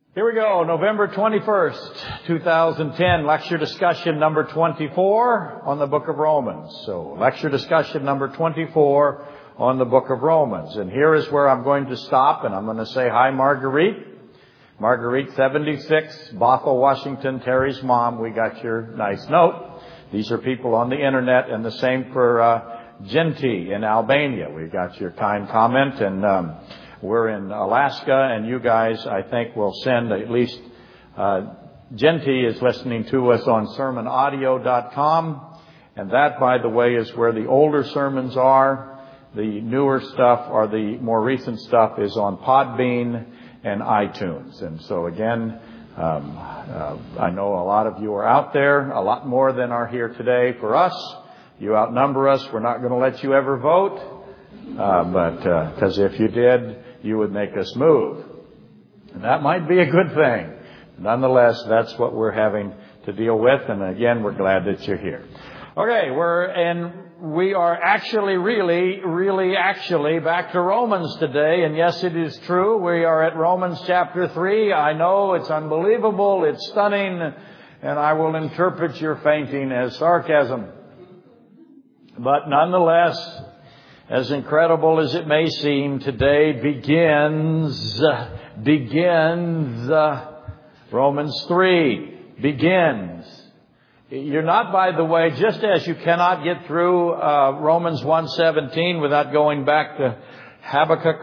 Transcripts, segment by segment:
Here we go, November 21st, 2010, lecture discussion number 24 on the book of Romans. So, lecture discussion number 24 on the book of Romans. And here is where I'm going to stop, and I'm going to say hi, Marguerite. Marguerite, 76, Bothell, Washington, Terry's mom. We got your nice note. These are people on the internet, and the same for Genti in Albania. We got your kind comment, and we're in Alaska, and you guys, I think, will send at least, Genti is listening to us on sermonaudio.com. And that, by the way, is where the older sermons are. The newer stuff, or the more recent stuff, is on Podbean and iTunes. And so again, I know a lot of you are out there, a lot more than are here today. For us, you outnumber us. We're not going to let you ever vote. Because if you did, you would make us move. And that might be a good thing. Nonetheless, that's what we're having to deal with. And again, we're glad that you're here. Okay, we are actually really back to Romans today. And yes, it is true. We are at Romans chapter 3. I know it's unbelievable. It's stunning. And I will interpret your fainting as sarcasm. But nonetheless, as incredible as it may seem, today begins Romans 3 begins. You're not, by the way, just as you cannot get through Romans 1:17 without going back to Habakkuk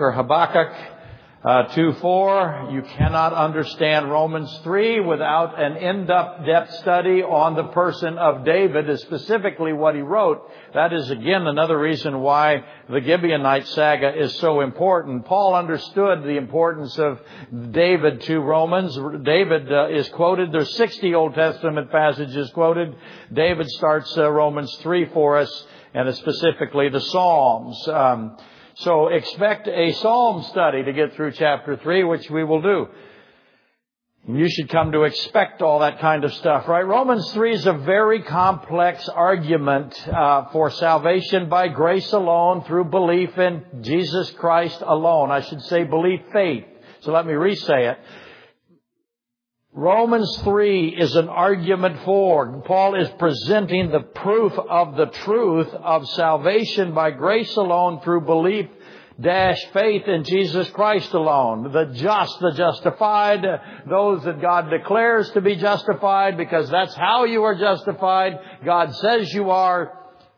2:4, you cannot understand Romans 3 without an in-depth study on the person of David, specifically what he wrote. That is, again, another reason why the Gibeonite saga is so important. Paul understood the importance of David to Romans. David is quoted. There's 60 Old Testament passages quoted. David starts Romans 3 for us, and specifically the Psalms. So expect a Psalm study to get through chapter 3, which we will do. You should come to expect all that kind of stuff, right? Romans 3 is a very complex argument for salvation by grace alone through belief in Jesus Christ alone. I should say belief, faith. So let me re-say it. Romans 3 is an argument for. Paul is presenting the proof of the truth of salvation by grace alone through belief faith in Jesus Christ alone. The just, the justified, those that God declares to be justified because that's how you are justified. God says you are.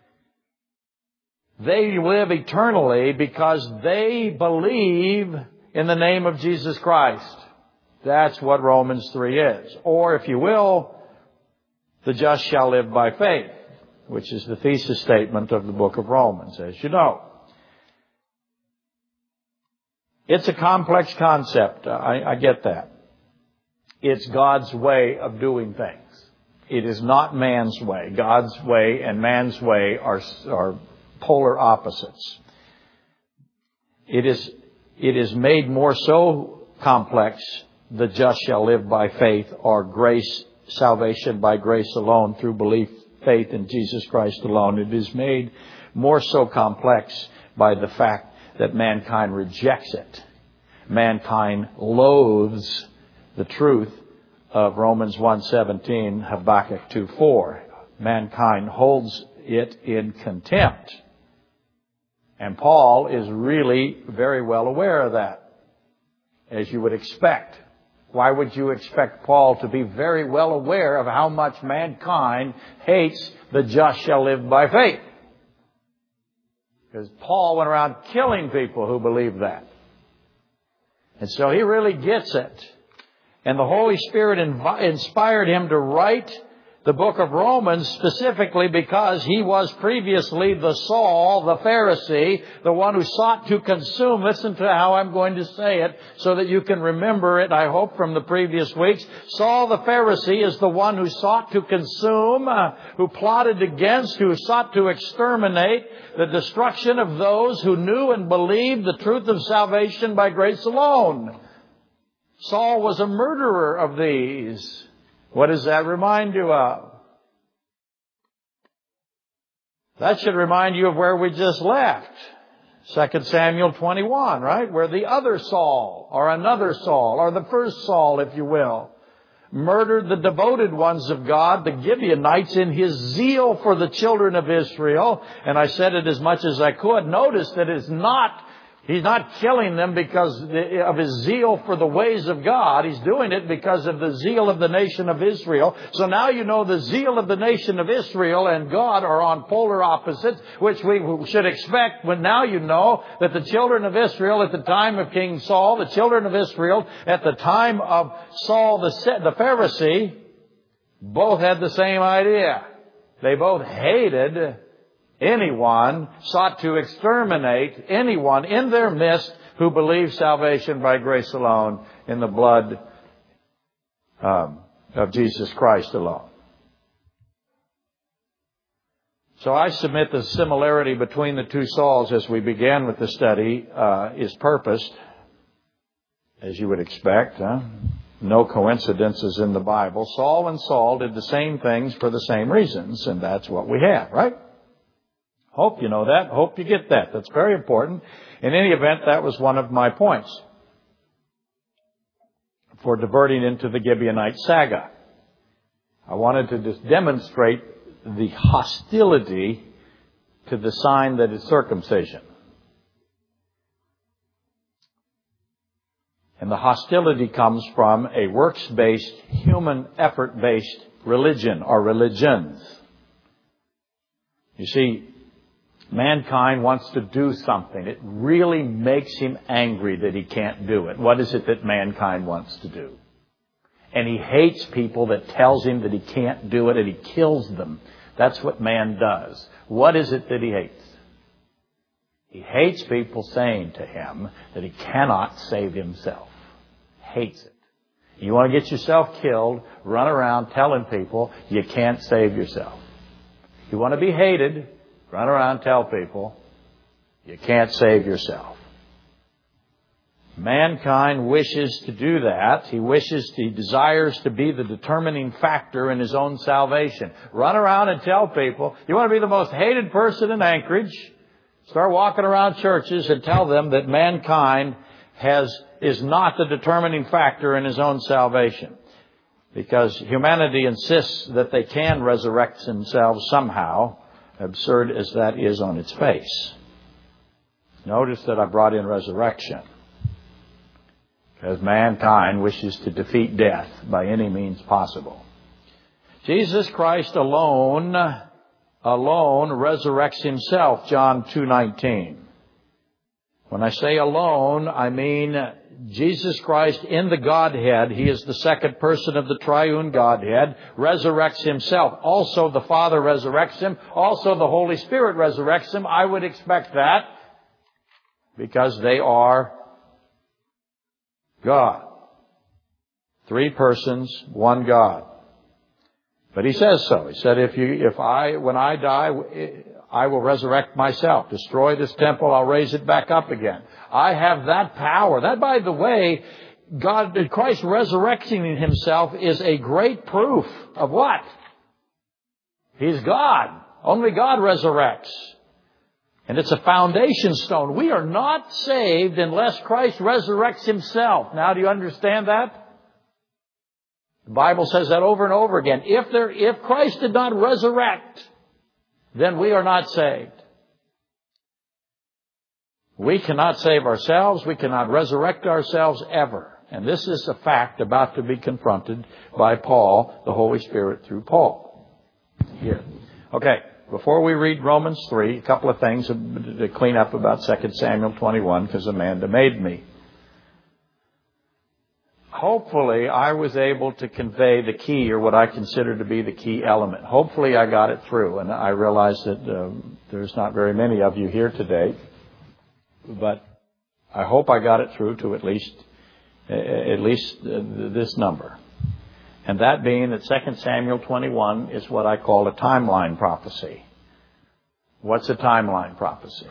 They live eternally because they believe in the name of Jesus Christ. That's what Romans 3 is. Or, if you will, the just shall live by faith, which is the thesis statement of the book of Romans, as you know. It's a complex concept. I get that. It's God's way of doing things. It is not man's way. God's way and man's way are polar opposites. It is made more so complex. The just shall live by faith, or grace, salvation by grace alone through belief, faith in Jesus Christ alone. It is made more so complex by the fact that mankind rejects it. Mankind loathes the truth of Romans 1:17, Habakkuk 2:4. Mankind holds it in contempt. And Paul is really very well aware of that, as you would expect. Why would you expect Paul to be very well aware of how much mankind hates the just shall live by faith? Because Paul went around killing people who believed that. And so he really gets it. And the Holy Spirit inspired him to write the book of Romans specifically because he was previously the Saul, the Pharisee, the one who sought to consume. Listen to how I'm going to say it so that you can remember it, I hope, from the previous weeks. Saul the Pharisee is the one who sought to consume, who plotted against, who sought to exterminate the destruction of those who knew and believed the truth of salvation by grace alone. Saul was a murderer of these. What does that remind you of? That should remind you of where we just left. 2 Samuel 21, right? Where the other Saul, or another Saul, or the first Saul, if you will, murdered the devoted ones of God, the Gibeonites, in his zeal for the children of Israel. And I said it as much as I could. Notice that he's not killing them because of his zeal for the ways of God. He's doing it because of the zeal of the nation of Israel. So now you know the zeal of the nation of Israel and God are on polar opposites, which we should expect when now you know that the children of Israel at the time of King Saul, the children of Israel at the time of Saul the Pharisee, both had the same idea. They both hated anyone, sought to exterminate anyone in their midst who believed salvation by grace alone in the blood of Jesus Christ alone. So I submit the similarity between the two Sauls as we began with the study is purposed, as you would expect. No coincidences in the Bible. Saul and Saul did the same things for the same reasons, and that's what we have, right? Hope you know that. Hope you get that. That's very important. In any event, that was one of my points for diverting into the Gibeonite saga. I wanted to just demonstrate the hostility to the sign that is circumcision. And the hostility comes from a works-based, human effort-based religion or religions. You see, mankind wants to do something. It really makes him angry that he can't do it. What is it that mankind wants to do? And he hates people that tells him that he can't do it, and he kills them. That's what man does. What is it that he hates? He hates people saying to him that he cannot save himself. Hates it. You want to get yourself killed, run around telling people you can't save yourself. You want to be hated, run around, tell people, you can't save yourself. Mankind wishes to do that. He desires to be the determining factor in his own salvation. Run around and tell people, you want to be the most hated person in Anchorage? Start walking around churches and tell them that mankind is not the determining factor in his own salvation. Because humanity insists that they can resurrect themselves somehow, absurd as that is on its face. Notice that I brought in resurrection. Because mankind wishes to defeat death by any means possible. Jesus Christ alone resurrects himself, John 2:19. When I say alone, I mean Jesus Christ in the Godhead, He is the second person of the triune Godhead, resurrects Himself. Also the Father resurrects Him. Also the Holy Spirit resurrects Him. I would expect that because they are God. Three persons, one God. But He says so. He said, when I die, I will resurrect myself. Destroy this temple, I'll raise it back up again. I have that power. That, by the way, Christ resurrecting Himself is a great proof of what? He's God. Only God resurrects. And it's a foundation stone. We are not saved unless Christ resurrects Himself. Now, do you understand that? The Bible says that over and over again. If Christ did not resurrect, then we are not saved. We cannot save ourselves. We cannot resurrect ourselves ever. And this is a fact about to be confronted by Paul, the Holy Spirit through Paul. Here. Okay, before we read Romans 3, a couple of things to clean up about 2 Samuel 21, because Amanda made me. Hopefully, I was able to convey the key, or what I consider to be the key element. Hopefully, I got it through, and I realize that there's not very many of you here today, but I hope I got it through to at least this number. And that being that 2 Samuel 21 is what I call a timeline prophecy. What's a timeline prophecy?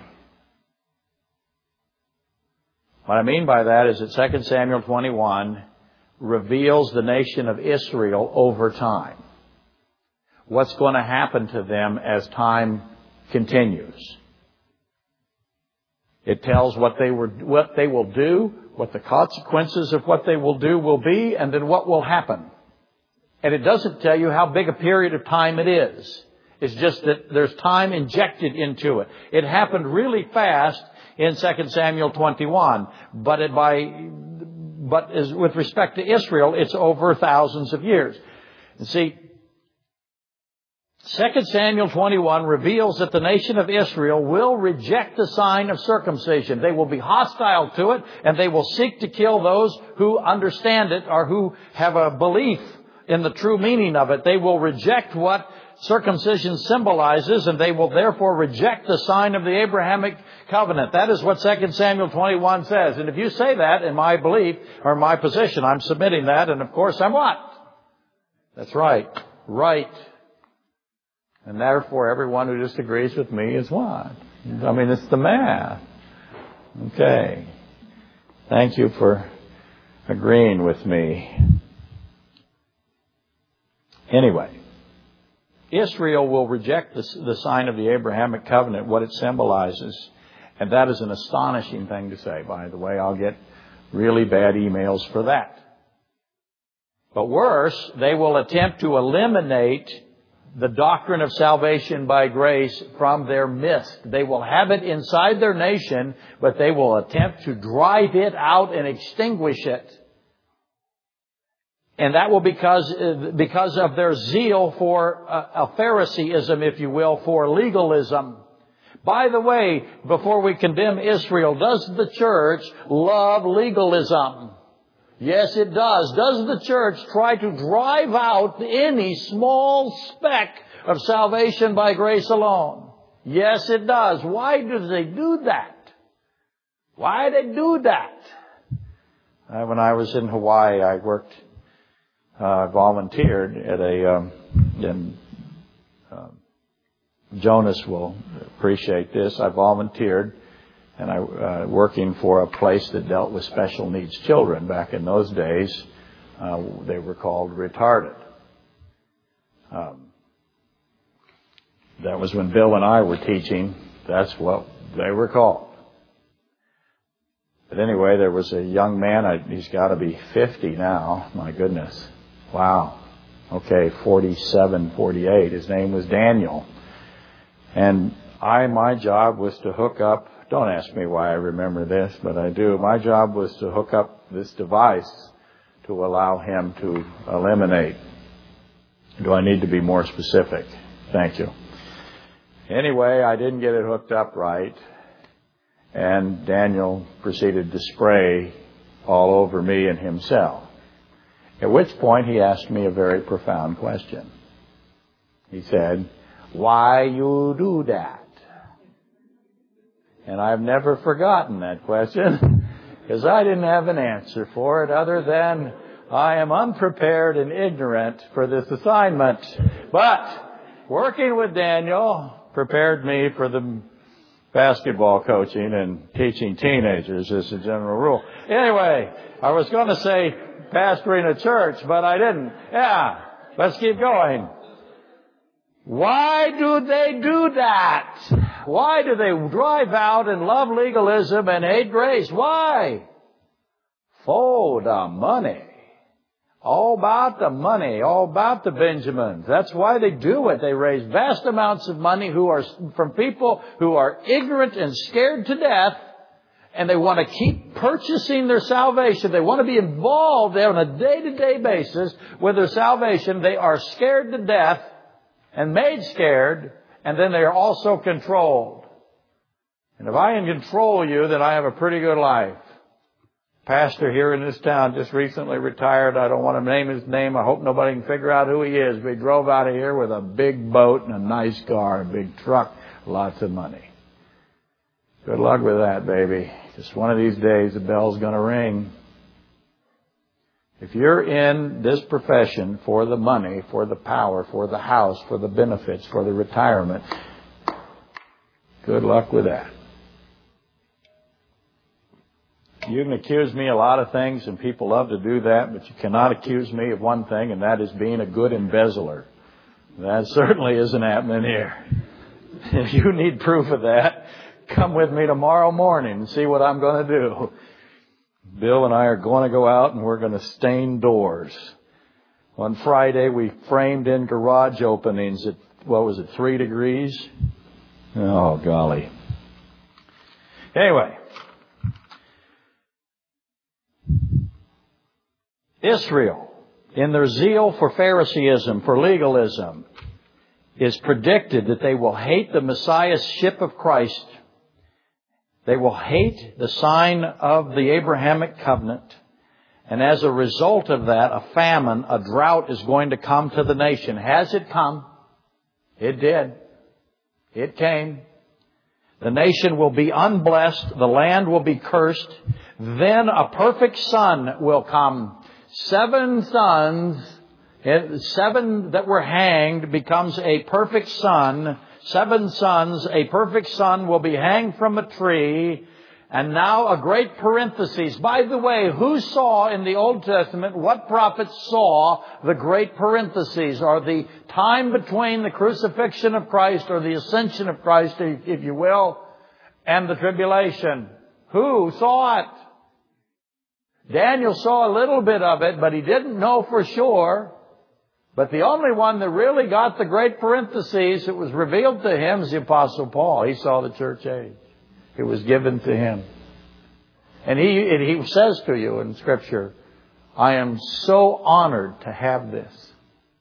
What I mean by that is that 2 Samuel 21 reveals the nation of Israel over time. What's going to happen to them as time continues. It tells what they will do, what the consequences of what they will do will be, and then what will happen. And it doesn't tell you how big a period of time it is. It's just that there's time injected into it. It happened really fast in 2 Samuel 21, but with respect to Israel, it's over thousands of years. And see, 2 Samuel 21 reveals that the nation of Israel will reject the sign of circumcision. They will be hostile to it, and they will seek to kill those who understand it or who have a belief in the true meaning of it. They will reject what circumcision symbolizes, and they will therefore reject the sign of the Abrahamic covenant. That is what 2 Samuel 21 says. And if you say that in my belief or my position, I'm submitting that, and of course I'm what? That's right. Right. And therefore everyone who disagrees with me is what? I mean, it's the math. Okay. Thank you for agreeing with me. Anyway, Israel will reject the sign of the Abrahamic covenant, what it symbolizes. And that is an astonishing thing to say, by the way. I'll get really bad emails for that. But worse, they will attempt to eliminate the doctrine of salvation by grace from their midst. They will have it inside their nation, but they will attempt to drive it out and extinguish it. And that will because of their zeal for a Phariseeism, if you will, for legalism. By the way, before we condemn Israel, does the church love legalism? Yes, it does. Does the church try to drive out any small speck of salvation by grace alone? Yes, it does. Why do they do that? Why do they do that? When I was in Hawaii, I volunteered at Jonas will appreciate this. I volunteered, and I working for a place that dealt with special needs children. Back in those days, they were called retarded. That was when Bill and I were teaching. That's what they were called. But anyway, there was a young man. He's got to be 50 now. My goodness. Wow. Okay, 47, 48. His name was Daniel. And my job was to hook up, don't ask me why I remember this, but I do. My job was to hook up this device to allow him to eliminate. Do I need to be more specific? Thank you. Anyway, I didn't get it hooked up right. And Daniel proceeded to spray all over me and himself. At which point he asked me a very profound question. He said, "Why you do that?" And I've never forgotten that question because I didn't have an answer for it other than I am unprepared and ignorant for this assignment. But working with Daniel prepared me for the basketball coaching and teaching teenagers as a general rule. Anyway, I was going to say pastoring a church, but I didn't. Yeah, let's keep going. Why do they do that? Why do they drive out and love legalism and hate grace? Why? For the money. All about the money. All about the Benjamins. That's why they do it. They raise vast amounts of money from people who are ignorant and scared to death. And they want to keep purchasing their salvation. They want to be involved on a day-to-day basis with their salvation. They are scared to death and made scared, and then they are also controlled. And if I can control you, then I have a pretty good life. Pastor here in this town just recently retired. I don't want to name his name. I hope nobody can figure out who he is. But he drove out of here with a big boat and a nice car, a big truck, lots of money. Good luck with that, baby. Just one of these days, the bell's going to ring. If you're in this profession for the money, for the power, for the house, for the benefits, for the retirement, good luck with that. You can accuse me of a lot of things, and people love to do that, but you cannot accuse me of one thing, and that is being a good embezzler. That certainly isn't happening here. If you need proof of that, Come with me tomorrow morning and see what I'm going to do. Bill and I are going to go out and we're going to stain doors. On Friday, we framed in garage openings at, 3 degrees? Oh, golly. Anyway. Israel, in their zeal for Phariseeism, for legalism, is predicted that they will hate the Messiahship of Christ. They will hate the sign of the Abrahamic covenant. And as a result of that, a famine, a drought is going to come to the nation. Has it come? It did. It came. The nation will be unblessed. The land will be cursed. Then a perfect son will come. 7 sons, 7 that were hanged becomes a perfect son. 7 sons, a perfect son will be hanged from a tree. And now a great parenthesis. By the way, who saw in the Old Testament, what prophets saw the great parentheses, or the time between the crucifixion of Christ, or the ascension of Christ, if you will, and the tribulation? Who saw it? Daniel saw a little bit of it, but he didn't know for sure. But the only one that really got the great parentheses that was revealed to him is the Apostle Paul. He saw the church age. It was given to him. And he says to you in Scripture, I am so honored to have this.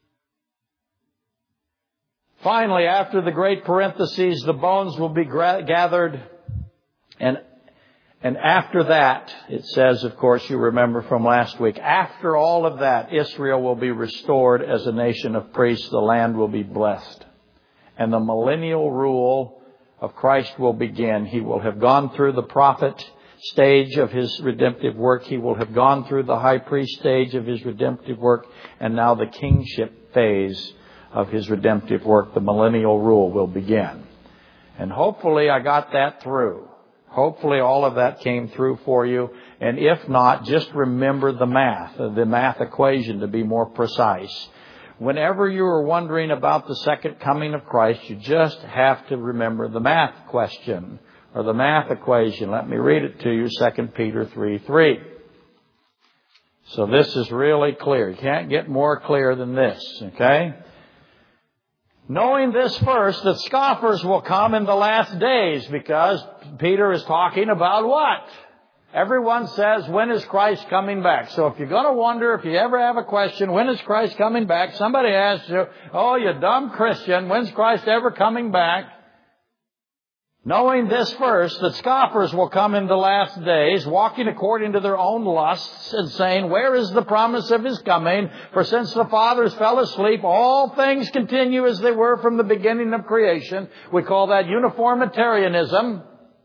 Finally, after the great parentheses, the bones will be gathered. And after that, it says, of course, you remember from last week, after all of that, Israel will be restored as a nation of priests. The land will be blessed. And the millennial rule of Christ will begin. He will have gone through the prophet stage of His redemptive work. He will have gone through the high priest stage of His redemptive work. And now the kingship phase of His redemptive work, the millennial rule, will begin. And hopefully I got that through. Hopefully all of that came through for you. And if not, just remember the math equation to be more precise. Whenever you are wondering about the second coming of Christ, you just have to remember the math question, or the math equation. Let me read it to you, 2 Peter 3:3. So this is really clear. You can't get more clear than this, okay? Knowing this first, that scoffers will come in the last days, because Peter is talking about what? Everyone says, when is Christ coming back? So if you're going to wonder, if you ever have a question, when is Christ coming back? Somebody asks you, oh, you dumb Christian, when's Christ ever coming back? Knowing this first, that scoffers will come in the last days, walking according to their own lusts, and saying, where is the promise of His coming? For since the fathers fell asleep, all things continue as they were from the beginning of creation. We call that uniformitarianism.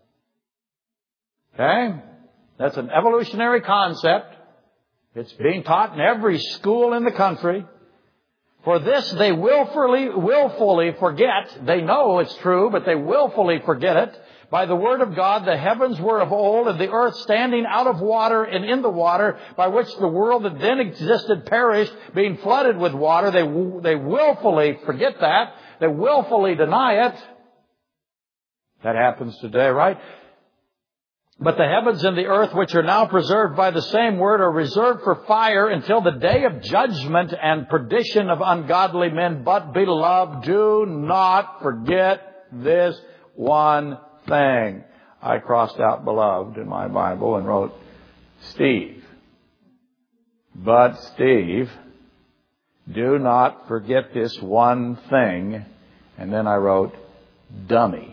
Okay? That's an evolutionary concept. It's being taught in every school in the country. For this they willfully forget. They know it's true, but they willfully forget it. By the word of God, the heavens were of old, and the earth standing out of water and in the water, by which the world that then existed perished, being flooded with water. They willfully forget that. They willfully deny it. That happens today, right? But the heavens and the earth, which are now preserved by the same word, are reserved for fire until the day of judgment and perdition of ungodly men. But, beloved, do not forget this one thing. I crossed out beloved in my Bible and wrote Steve. But, Steve, do not forget this one thing. And then I wrote dummy.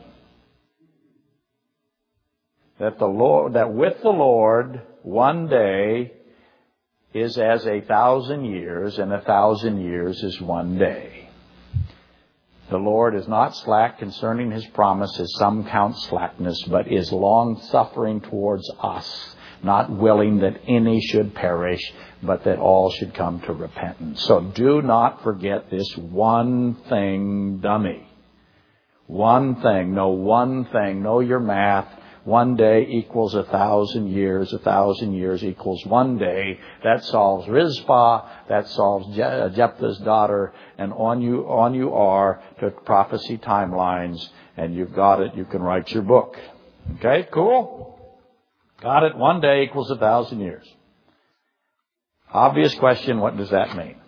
That with the Lord, one day is as 1,000 years, and 1,000 years is one day. The Lord is not slack concerning His promise, as some count slackness, but is long-suffering towards us, not willing that any should perish, but that all should come to repentance. So do not forget this one thing, dummy. One thing. Know one thing. Know your math. One day equals 1,000 years. 1,000 years equals one day. That solves Rizpah. That solves Jephthah's daughter. And on you are to prophecy timelines. And you've got it. You can write your book. Okay, cool? Got it. 1 day equals 1,000 years. Obvious question, what does that mean?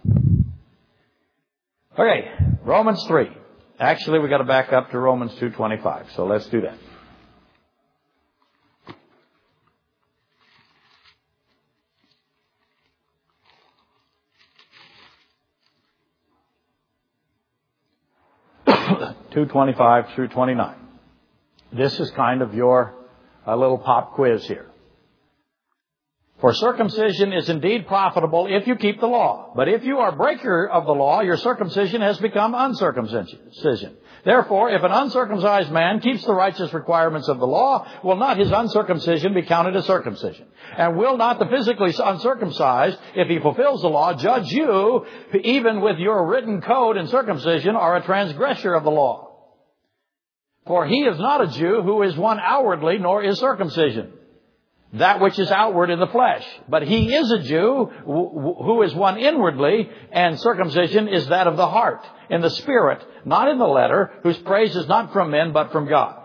Okay, Romans 3. Actually, we've got to back up to Romans 2:25, so let's do that. (2:25 through 29). This is kind of your little pop quiz here. For circumcision is indeed profitable if you keep the law. But if you are a breaker of the law, your circumcision has become uncircumcision. Therefore, if an uncircumcised man keeps the righteous requirements of the law, will not his uncircumcision be counted as circumcision? And will not the physically uncircumcised, if he fulfills the law, judge you, even with your written code and circumcision, are a transgressor of the law? For he is not a Jew who is one outwardly, nor is circumcision that which is outward in the flesh. But he is a Jew who is one inwardly, and circumcision is that of the heart, in the spirit, not in the letter, whose praise is not from men, but from God.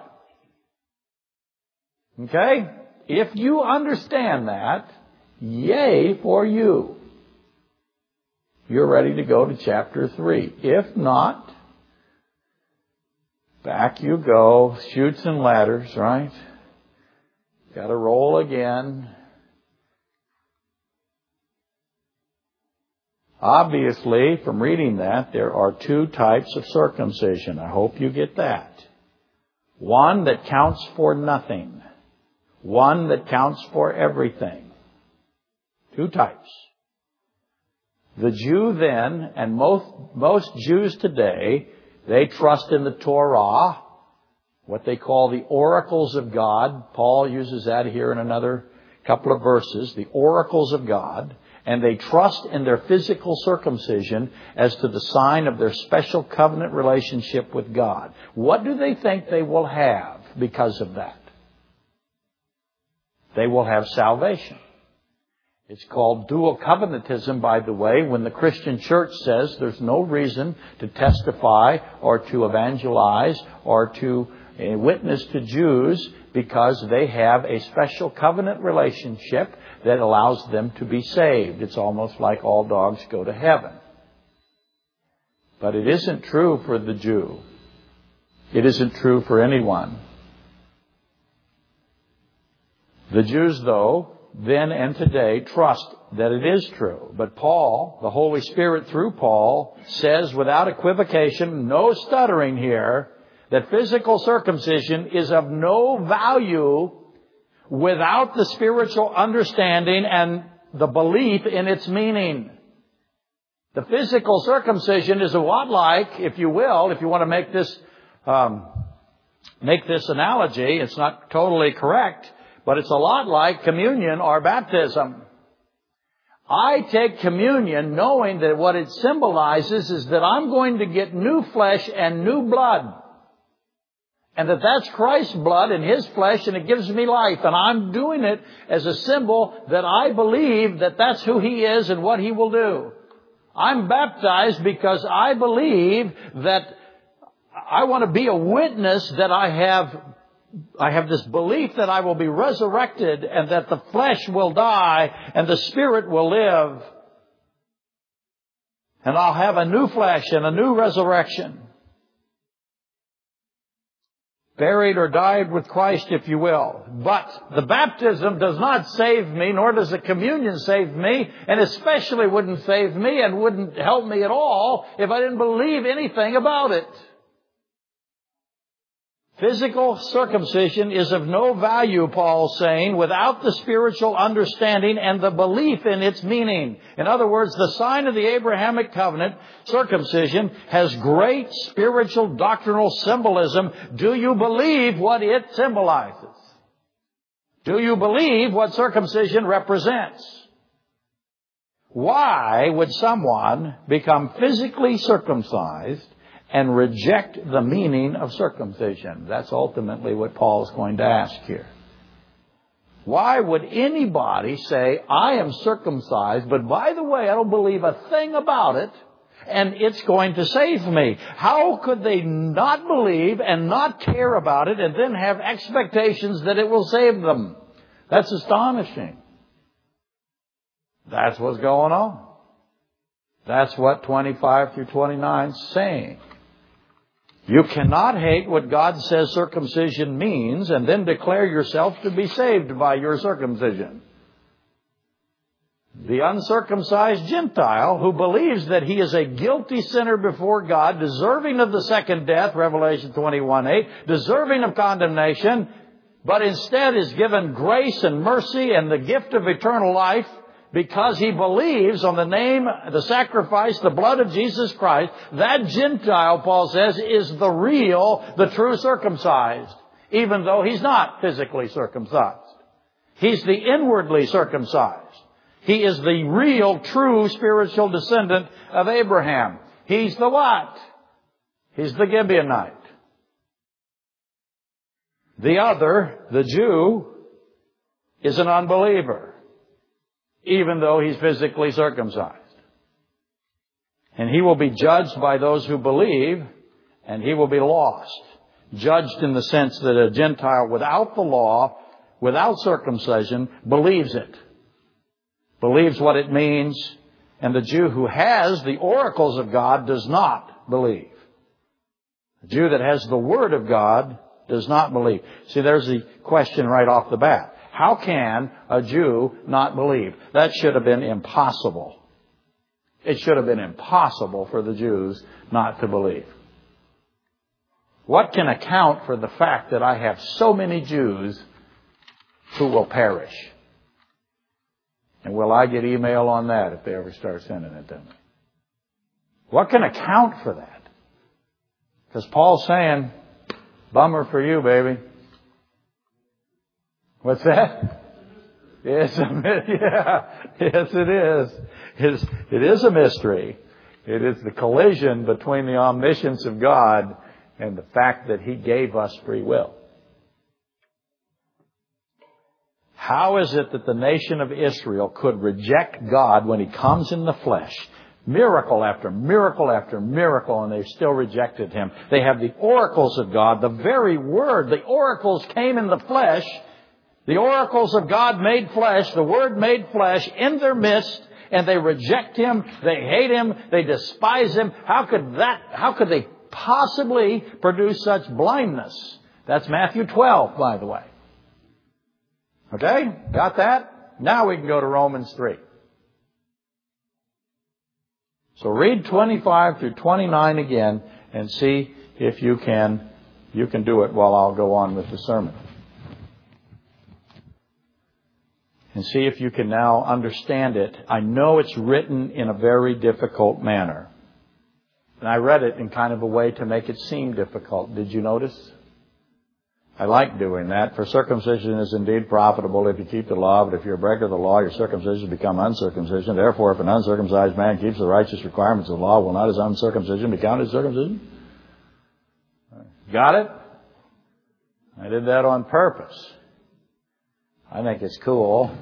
Okay? If you understand that, yay for you. You're ready to go to chapter 3. If not, back you go, chutes and ladders, right? Got to roll again. Obviously, from reading that, there are 2 types of circumcision. I hope you get that. One that counts for nothing. One that counts for everything. 2 types. The Jew then, and most Jews today, they trust in the Torah, what they call the oracles of God. Paul uses that here in another couple of verses, the oracles of God. And they trust in their physical circumcision as to the sign of their special covenant relationship with God. What do they think they will have because of that? They will have salvation. It's called dual covenantism, by the way, when the Christian church says there's no reason to testify or to evangelize or to witness to Jews because they have a special covenant relationship that allows them to be saved. It's almost like all dogs go to heaven. But it isn't true for the Jew. It isn't true for anyone. The Jews, though, then and today, trust that it is true. But Paul, the Holy Spirit through Paul, says without equivocation, no stuttering here, that physical circumcision is of no value without the spiritual understanding and the belief in its meaning. The physical circumcision is a lot like, if you will, if you want to make this analogy, it's not totally correct, but it's a lot like communion or baptism. I take communion knowing that what it symbolizes is that I'm going to get new flesh and new blood. And that's Christ's blood and His flesh, and it gives me life. And I'm doing it as a symbol that I believe that that's who He is and what He will do. I'm baptized because I believe that I want to be a witness that I have this belief that I will be resurrected and that the flesh will die and the spirit will live. And I'll have a new flesh and a new resurrection. Buried or died with Christ, if you will. But the baptism does not save me, nor does the communion save me, and especially wouldn't save me and wouldn't help me at all if I didn't believe anything about it. Physical circumcision is of no value, Paul's saying, without the spiritual understanding and the belief in its meaning. In other words, the sign of the Abrahamic covenant, circumcision, has great spiritual doctrinal symbolism. Do you believe what it symbolizes? Do you believe what circumcision represents? Why would someone become physically circumcised and reject the meaning of circumcision? That's ultimately what Paul is going to ask here. Why would anybody say, I am circumcised, but by the way, I don't believe a thing about it, And it's going to save me. How could they not believe and not care about it and then have expectations that it will save them? That's astonishing. That's what's going on. That's what 25 through 29 is saying. You cannot hate what God says circumcision means and then declare yourself to be saved by your circumcision. The uncircumcised Gentile who believes that he is a guilty sinner before God, deserving of the second death, Revelation 21:8, deserving of condemnation, but instead is given grace and mercy and the gift of eternal life because he believes on the name, the sacrifice, the blood of Jesus Christ. That Gentile, Paul says, is the true circumcised, even though he's not physically circumcised. He's the inwardly circumcised. He is the real, true spiritual descendant of Abraham. He's the what? He's the Gibeonite. The other, the Jew, is an unbeliever, even though he's physically circumcised. And he will be judged by those who believe, and he will be lost. Judged in the sense that a Gentile without the law, without circumcision, believes it. Believes what it means, and the Jew who has the oracles of God does not believe. The Jew that has the Word of God does not believe. See, there's the question right off the bat. How can a Jew not believe? That should have been impossible. It should have been impossible for the Jews not to believe. What can account for the fact that I have so many Jews who will perish? And will I get email on that if they ever start sending it to me? What can account for that? Because Paul's saying, bummer for you, baby. What's that? Yes, yes, it is. It is a mystery. It is the collision between the omniscience of God and the fact that He gave us free will. How is it that the nation of Israel could reject God when He comes in the flesh? Miracle after miracle after miracle, and they've still rejected Him. They have the oracles of God, the very Word. The oracles came in the flesh. The oracles of God made flesh, the Word made flesh in their midst, and they reject Him, they hate Him, they despise Him. How could they possibly produce such blindness? That's Matthew 12, by the way. Okay? Got that? Now we can go to Romans 3. So read 25 through 29 again and see if you can do it while I'll go on with the sermon. And see if you can now understand it. I know it's written in a very difficult manner. And I read it in kind of a way to make it seem difficult. Did you notice? I like doing that. For circumcision is indeed profitable if you keep the law, but if you're a breaker of the law, your circumcision become uncircumcision. Therefore, if an uncircumcised man keeps the righteous requirements of the law, will not his uncircumcision be counted as circumcision? Got it? I did that on purpose. I think it's cool.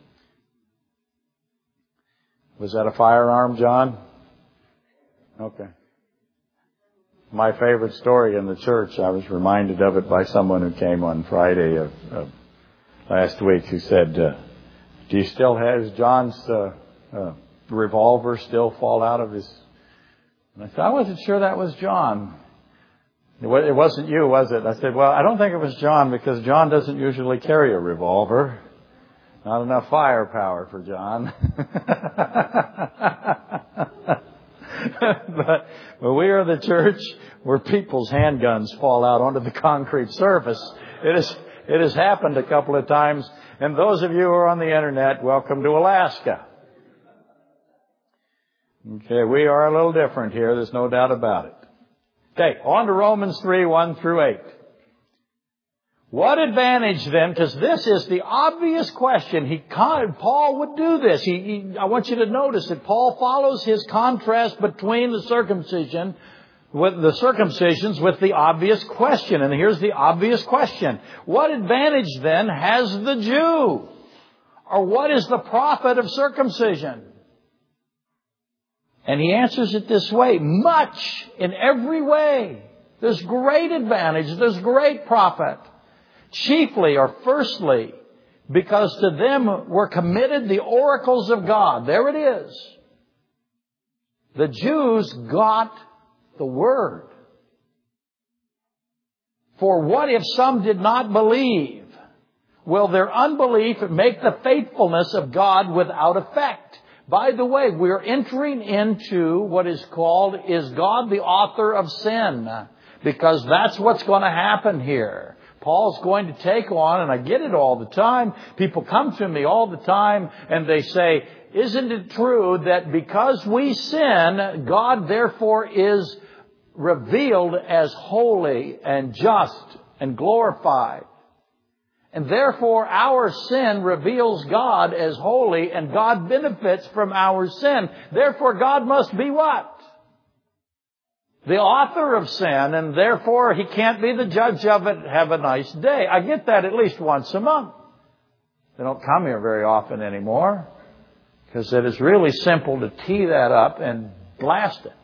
Was that a firearm, John? Okay. My favorite story in the church, I was reminded of it by someone who came on Friday of last week who said, do you still have John's revolver still fall out of his... And I said, I wasn't sure that was John. It wasn't you, was it? I said, well, I don't think it was John because John doesn't usually carry a revolver. Not enough firepower for John. But we are the church where people's handguns fall out onto the concrete surface. It has happened a couple of times. And those of you who are on the internet, welcome to Alaska. Okay, we are a little different here. There's no doubt about it. Okay, on to Romans 3, 1 through 8. What advantage then, because this is the obvious question. Paul would do this. I want you to notice that Paul follows his contrast between the circumcisions with the obvious question. And here's the obvious question. What advantage then has the Jew? Or what is the profit of circumcision? And he answers it this way: much in every way. There's great advantage. There's great profit. Chiefly or firstly, because to them were committed the oracles of God. There it is. The Jews got the Word. For what if some did not believe? Will their unbelief make the faithfulness of God without effect? By the way, we're entering into what is called, is God the author of sin? Because that's what's going to happen here. Paul's going to take on, and I get it all the time, people come to me all the time and they say, isn't it true that because we sin, God therefore is revealed as holy and just and glorified? And therefore our sin reveals God as holy, and God benefits from our sin. Therefore God must be what? The author of sin, and therefore He can't be the judge of it. Have a nice day. I get that at least once a month. They don't come here very often anymore, because it is really simple to tee that up and blast it.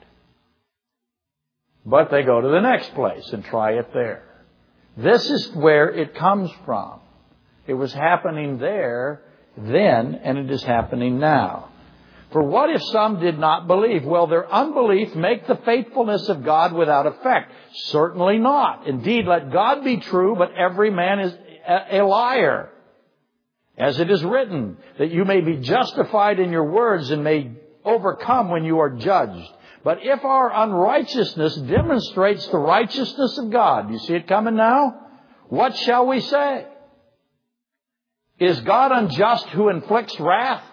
But they go to the next place and try it there. This is where it comes from. It was happening there then, and it is happening now. For what if some did not believe? Will their unbelief make the faithfulness of God without effect? Certainly not. Indeed, let God be true, but every man is a liar. As it is written, that you may be justified in your words and may overcome when you are judged. But if our unrighteousness demonstrates the righteousness of God, you see it coming now? What shall we say? Is God unjust who inflicts wrath?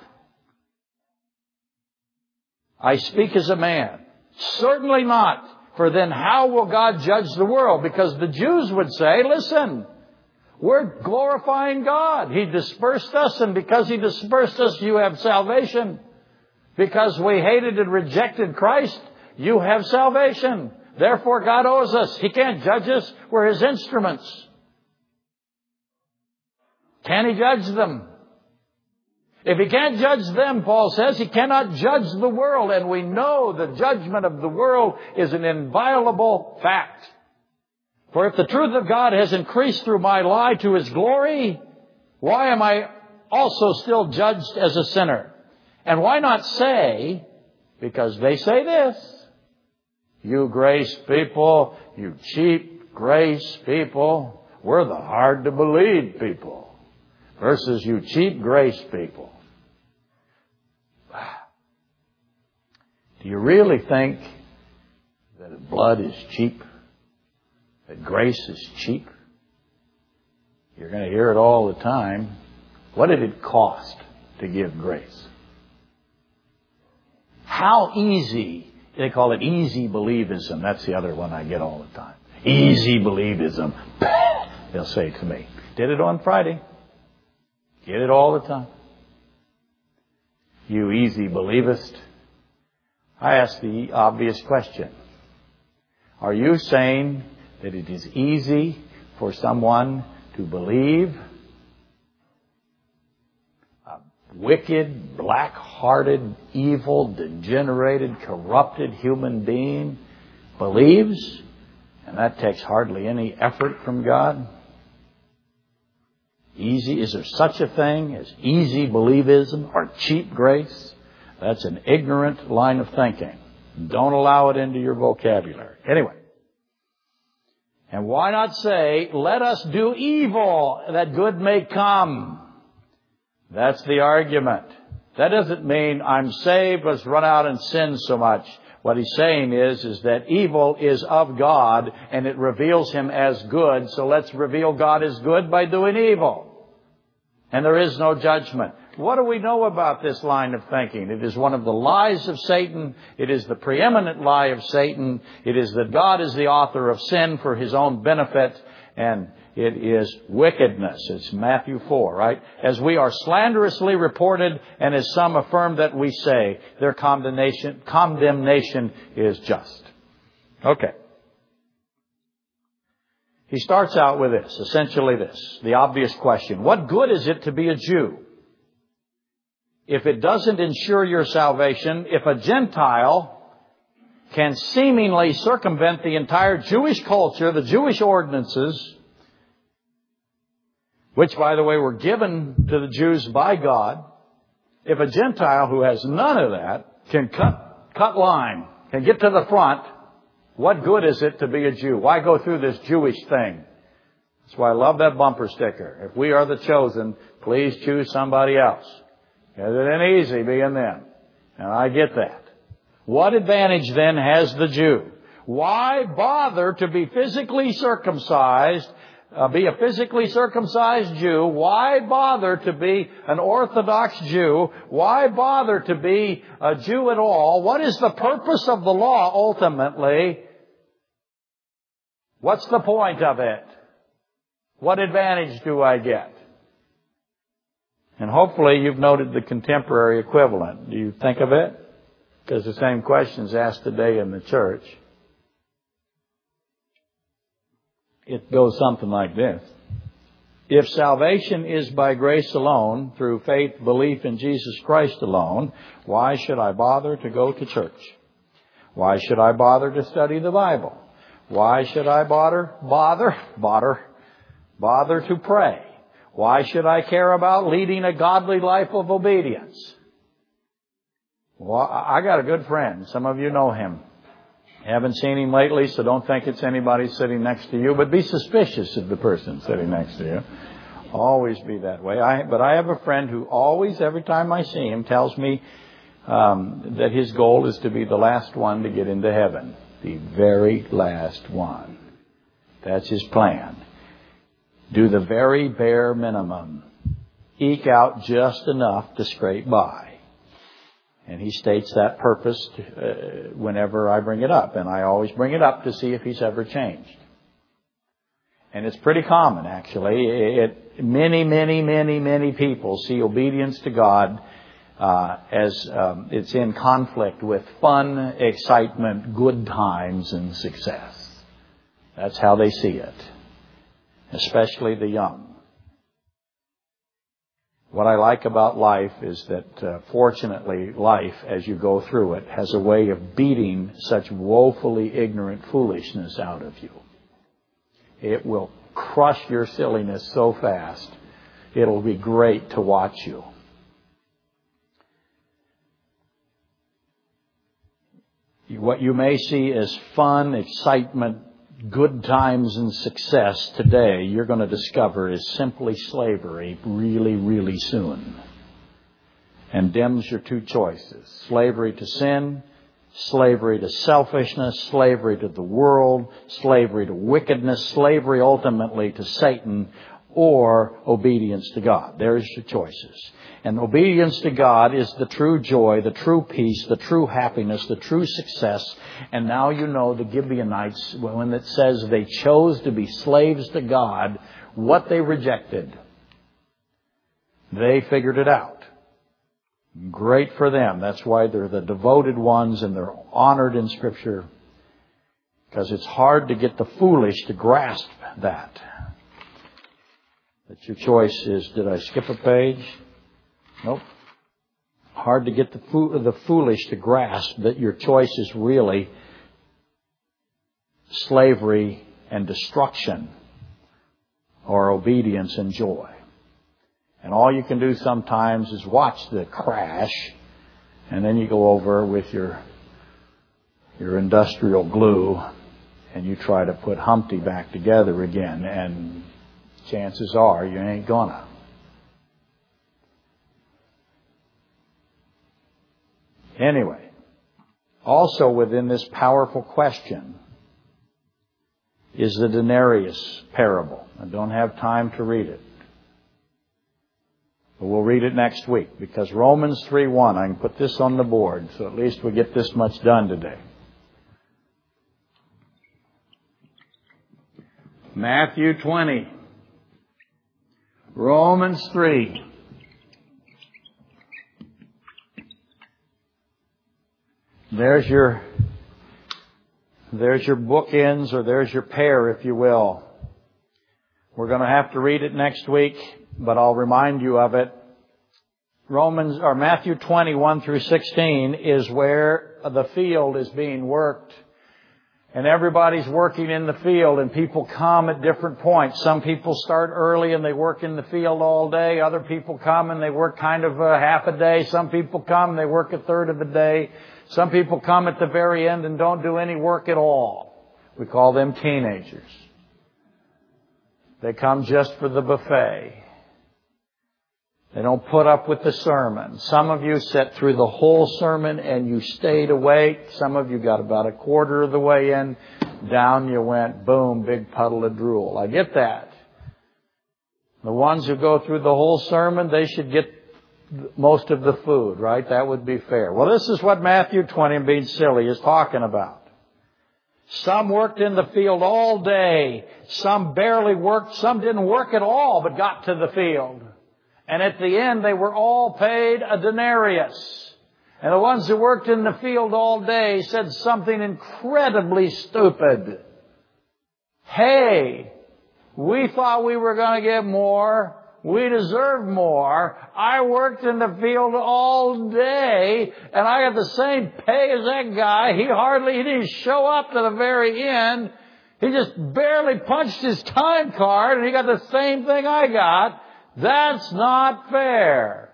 I speak as a man. Certainly not. For then how will God judge the world? Because the Jews would say, listen, we're glorifying God. He dispersed us, and because He dispersed us, you have salvation. Because we hated and rejected Christ, you have salvation. Therefore God owes us. He can't judge us. We're His instruments. Can He judge them? If He can't judge them, Paul says, He cannot judge the world. And we know the judgment of the world is an inviolable fact. For if the truth of God has increased through my lie to His glory, why am I also still judged as a sinner? And why not say, because they say this, you grace people, you cheap grace people, we're the hard to believe people. Versus you cheap grace people. Do you really think that blood is cheap? That grace is cheap? You're going to hear it all the time. What did it cost to give grace? How easy, they call it easy believism. That's the other one I get all the time. Easy believism. They'll say to me. Did it on Friday. Get it all the time. You easy believest. I ask the obvious question. Are you saying that it is easy for someone to believe a wicked, black-hearted, evil, degenerated, corrupted human being believes, and that takes hardly any effort from God? Easy. Is there such a thing as easy believism or cheap grace? That's an ignorant line of thinking. Don't allow it into your vocabulary. Anyway. And why not say, let us do evil that good may come? That's the argument. That doesn't mean I'm saved, let's run out and sin so much. What he's saying is that evil is of God and it reveals Him as good. So let's reveal God as good by doing evil. And there is no judgment. What do we know about this line of thinking? It is one of the lies of Satan. It is the preeminent lie of Satan. It is that God is the author of sin for His own benefit. And it is wickedness. It's Matthew 4, right? As we are slanderously reported, and as some affirm that we say, their condemnation is just. Okay. He starts out with this, essentially this, the obvious question. What good is it to be a Jew? if it doesn't ensure your salvation, if a Gentile can seemingly circumvent the entire Jewish culture, the Jewish ordinances, which, by the way, were given to the Jews by God, if a Gentile who has none of that can cut line, can get to the front, what good is it to be a Jew? Why go through this Jewish thing? That's why I love that bumper sticker. If we are the chosen, please choose somebody else. Because it ain't easy being them. And I get that. What advantage then has the Jew? Why bother to be physically circumcised, be a physically circumcised Jew? Why bother to be an Orthodox Jew? Why bother to be a Jew at all? What is the purpose of the law ultimately? What's the point of it? What advantage do I get? And hopefully you've noted the contemporary equivalent. Do you think of it? Because the same question is asked today in the church. It goes something like this. If salvation is by grace alone, through faith, belief in Jesus Christ alone, why should I bother to go to church? Why should I bother to study the Bible? Why should I bother to pray? Why should I care about leading a godly life of obedience? Well, I got a good friend. Some of you know him. Haven't seen him lately, so don't think it's anybody sitting next to you, but be suspicious of the person sitting next to you. Always be that way. But I have a friend who always, every time I see him, tells me that his goal is to be the last one to get into heaven. The very last one. That's his plan. Do the very bare minimum. Eke out just enough to scrape by. And he states that purpose whenever I bring it up. And I always bring it up to see if he's ever changed. And it's pretty common, actually. Many people see obedience to God as it's in conflict with fun, excitement, good times, and success. That's how they see it. Especially the young. What I like about life is that, fortunately, life, as you go through it, has a way of beating such woefully ignorant foolishness out of you. It will crush your silliness so fast, it'll be great to watch you. What you may see as fun, excitement, good times and success today, you're going to discover is simply slavery really, really soon. And dims your two choices. Slavery to sin, slavery to selfishness, slavery to the world, slavery to wickedness, slavery ultimately to Satan, or obedience to God. There's your choices. And obedience to God is the true joy, the true peace, the true happiness, the true success. And now you know the Gibeonites, when it says they chose to be slaves to God, what they rejected. They figured it out. Great for them. That's why they're the devoted ones and they're honored in Scripture. Because it's hard to get the foolish to grasp that. That your choice is, did I skip a page? Nope. Hard to get the foolish to grasp that your choice is really slavery and destruction or obedience and joy. And all you can do sometimes is watch the crash and then you go over with your industrial glue and you try to put Humpty back together again, and chances are you ain't gonna. Anyway, also within this powerful question is the denarius parable. I don't have time to read it. But we'll read it next week, because Romans 3:1, I can put this on the board, so at least we get this much done today. Matthew 20. Romans 3. There's your bookends, or there's your pair, if you will. We're going to have to read it next week, but I'll remind you of it. Matthew 21 through 16 is where the field is being worked. And everybody's working in the field, and people come at different points. Some people start early and they work in the field all day. Other people come and they work kind of half a day. Some people come and they work a third of a day. Some people come at the very end and don't do any work at all. We call them teenagers. They come just for the buffet. They don't put up with the sermon. Some of you sat through the whole sermon and you stayed awake. Some of you got about a quarter of the way in. Down you went. Boom, big puddle of drool. I get that. The ones who go through the whole sermon, they should get most of the food, right? That would be fair. Well, this is what Matthew 20, I'm being silly, is talking about. Some worked in the field all day. Some barely worked. Some didn't work at all but got to the field. And at the end, they were all paid a denarius. And the ones who worked in the field all day said something incredibly stupid. Hey, we thought we were going to get more. We deserved more. I worked in the field all day, and I got the same pay as that guy. He didn't show up to the very end. He just barely punched his time card, and he got the same thing I got. That's not fair.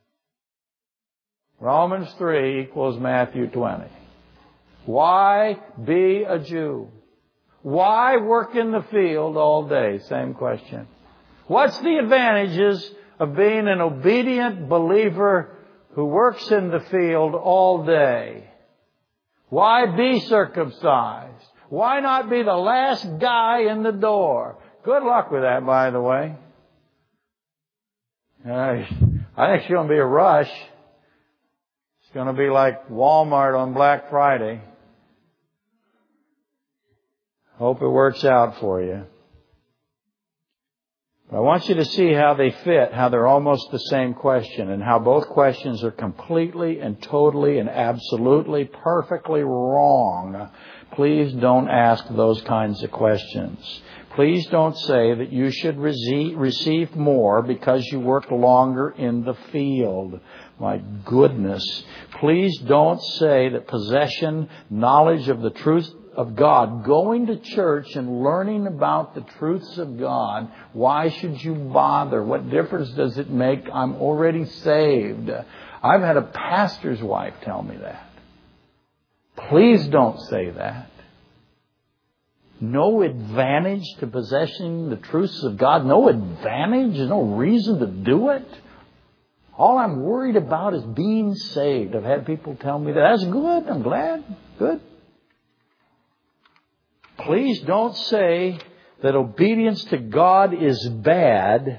Romans 3 equals Matthew 20. Why be a Jew? Why work in the field all day? Same question. What's the advantages of being an obedient believer who works in the field all day? Why be circumcised? Why not be the last guy in the door? Good luck with that, by the way. I think it's going to be a rush. It's going to be like Walmart on Black Friday. Hope it works out for you. But I want you to see how they fit, how they're almost the same question, and how both questions are completely and totally and absolutely perfectly wrong. Please don't ask those kinds of questions. Please don't say that you should receive more because you work longer in the field. My goodness. Please don't say that possession, knowledge of the truth of God, going to church and learning about the truths of God, why should you bother? What difference does it make? I'm already saved. I've had a pastor's wife tell me that. Please don't say that. No advantage to possessing the truths of God. No advantage. There's no reason to do it. All I'm worried about is being saved. I've had people tell me that. That's good. I'm glad. Good. Please don't say that obedience to God is bad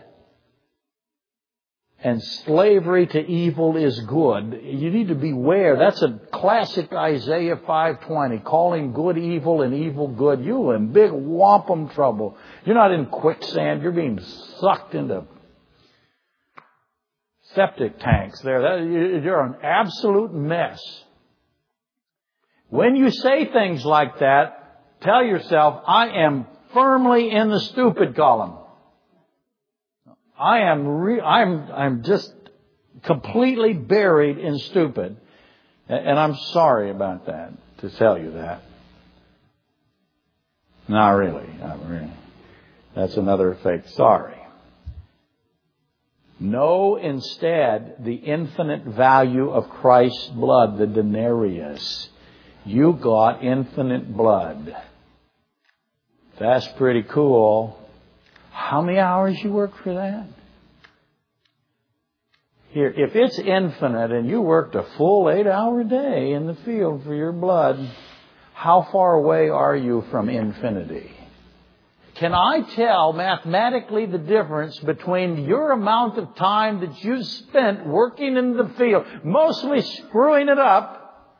and slavery to evil is good. You need to beware. That's a classic Isaiah 5:20, calling good evil and evil good. You're in big wampum trouble. You're not in quicksand. You're being sucked into septic tanks there. You're an absolute mess. When you say things like that, tell yourself, I am firmly in the stupid column. I'm just completely buried in stupid. And I'm sorry about that, to tell you that. Not really. That's another fake sorry. Know instead the infinite value of Christ's blood, the denarius. You got infinite blood. That's pretty cool. How many hours you work for that? Here, if it's infinite and you worked a full 8-hour day in the field for your blood, how far away are you from infinity? Can I tell mathematically the difference between your amount of time that you spent working in the field, mostly screwing it up?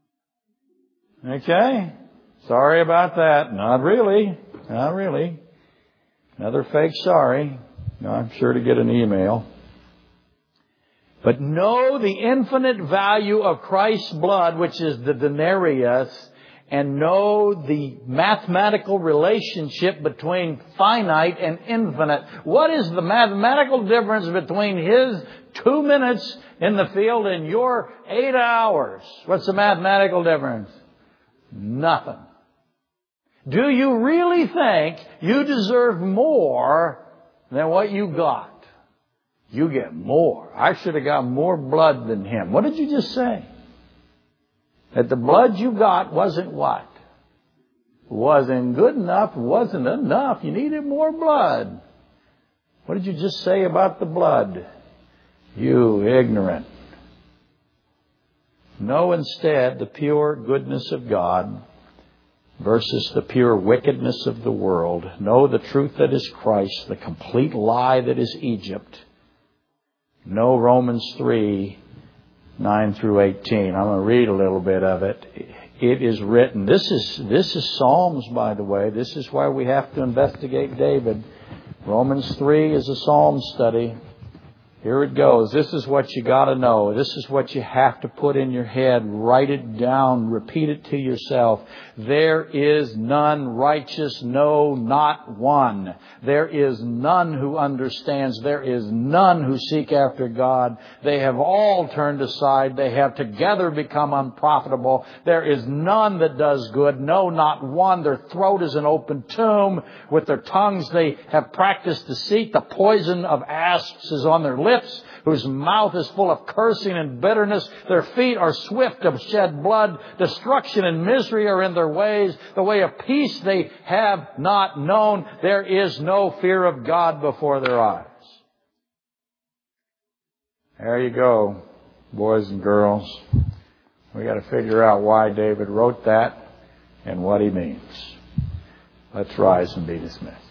Okay? Sorry about that. Not really. Not really. Another fake sorry. I'm sure to get an email. But know the infinite value of Christ's blood, which is the denarius, and know the mathematical relationship between finite and infinite. What is the mathematical difference between His 2 minutes in the field and your 8 hours? What's the mathematical difference? Nothing. Do you really think you deserve more than what you got? You get more. I should have got more blood than him. What did you just say? That the blood you got wasn't what? Wasn't good enough, wasn't enough. You needed more blood. What did you just say about the blood? You ignorant. Know instead the pure goodness of God versus the pure wickedness of the world. Know the truth that is Christ, the complete lie that is Egypt. Know Romans 3, 9 through 18. I'm going to read a little bit of it. It is written. This is Psalms, by the way. This is why we have to investigate David. Romans 3 is a Psalm study. Here it goes. This is what you got to know. This is what you have to put in your head. Write it down. Repeat it to yourself. There is none righteous, no, not one. There is none who understands. There is none who seek after God. They have all turned aside. They have together become unprofitable. There is none that does good, no, not one. Their throat is an open tomb. With their tongues they have practiced deceit. The poison of asps is on their lips, whose mouth is full of cursing and bitterness. Their feet are swift to shed blood. Destruction and misery are in their ways. The way of peace they have not known. There is no fear of God before their eyes. There you go, boys and girls. We got to figure out why David wrote that and what he means. Let's rise and be dismissed.